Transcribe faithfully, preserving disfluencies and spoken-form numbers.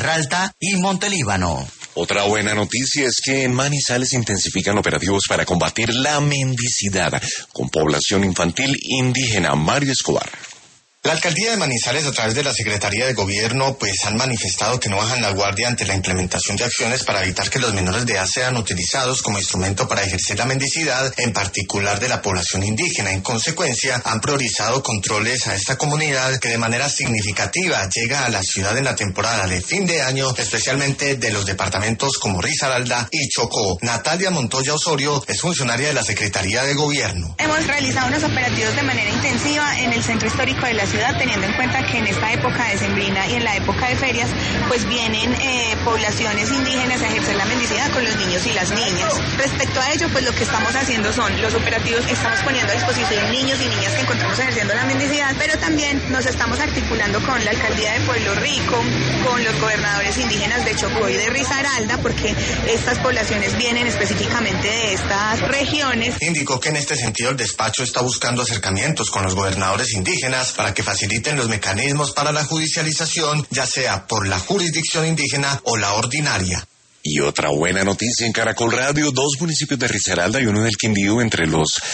Ralta y Montelíbano. Otra buena noticia es que en Manizales intensifican operativos para combatir la mendicidad con población infantil indígena. Mario Escobar. La alcaldía de Manizales, a través de la Secretaría de Gobierno, pues han manifestado que no bajan la guardia ante la implementación de acciones para evitar que los menores de edad sean utilizados como instrumento para ejercer la mendicidad, en particular de la población indígena. En consecuencia, han priorizado controles a esta comunidad que de manera significativa llega a la ciudad en la temporada de fin de año, especialmente de los departamentos como Risaralda y Chocó. Natalia Montoya Osorio es funcionaria de la Secretaría de Gobierno. Hemos realizado unos operativos de manera intensiva en el centro histórico de la ciudad, teniendo en cuenta que en esta época decembrina y en la época de ferias, pues vienen eh, poblaciones indígenas a ejercer la mendicidad con los niños y las niñas. Respecto a ello, pues lo que estamos haciendo son los operativos, estamos poniendo a disposición niños y niñas que encontramos ejerciendo la mendicidad, pero también nos estamos articulando con la alcaldía de Pueblo Rico, con los gobernadores indígenas de Chocó y de Risaralda, porque estas poblaciones vienen específicamente de estas regiones. Indicó que en este sentido el despacho está buscando acercamientos con los gobernadores indígenas para que faciliten los mecanismos para la judicialización, ya sea por la jurisdicción indígena o la ordinaria. Y otra buena noticia en Caracol Radio: dos municipios de Risaralda y uno del Quindío, entre los